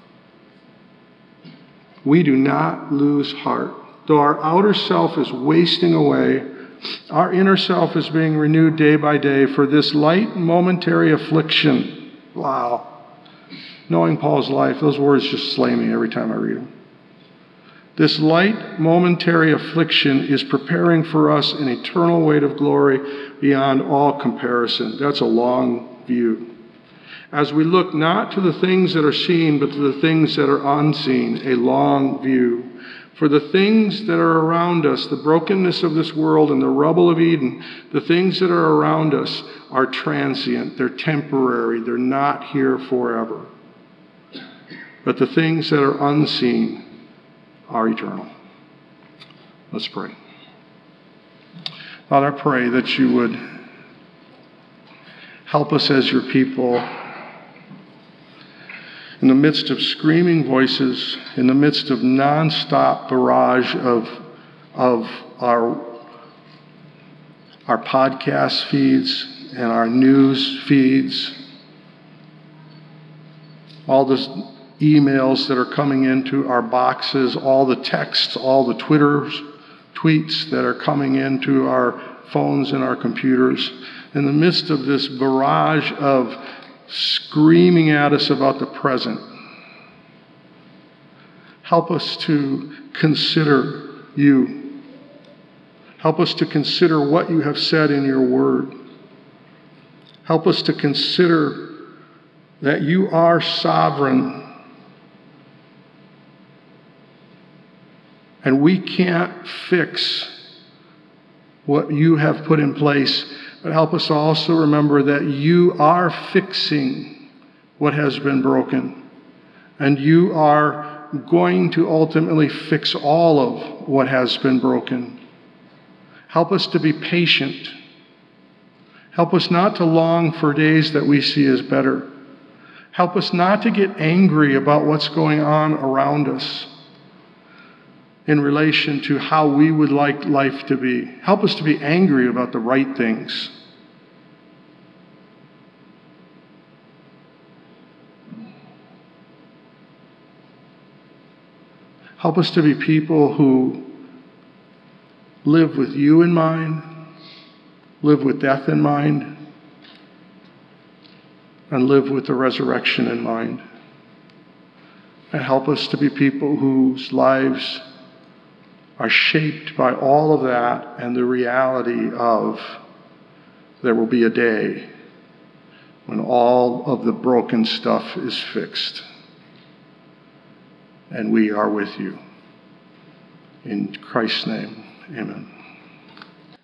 We do not lose heart. Though our outer self is wasting away, our inner self is being renewed day by day for this light momentary affliction. Wow. Knowing Paul's life, those words just slay me every time I read them. This light momentary affliction is preparing for us an eternal weight of glory beyond all comparison. That's a long view. As we look not to the things that are seen, but to the things that are unseen, a long view. For the things that are around us, the brokenness of this world and the rubble of Eden, the things that are around us are transient, they're temporary, they're not here forever. But the things that are unseen are eternal. Let's pray. Father, I pray that you would help us as your people in the midst of screaming voices, in the midst of nonstop barrage of, of our, our podcast feeds and our news feeds, all the emails that are coming into our boxes, all the texts, all the Twitters, tweets that are coming into our phones and our computers. In the midst of this barrage of screaming at us about the present, help us to consider you. Help us to consider what you have said in your word. Help us to consider that you are sovereign and we can't fix what you have put in place. But help us also remember that you are fixing what has been broken. And you are going to ultimately fix all of what has been broken. Help us to be patient. Help us not to long for days that we see as better. Help us not to get angry about what's going on around us in relation to how we would like life to be. Help us to be angry about the right things. Help us to be people who live with you in mind, live with death in mind, and live with the resurrection in mind. And help us to be people whose lives are shaped by all of that and the reality of there will be a day when all of the broken stuff is fixed. And we are with you. In Christ's name, amen.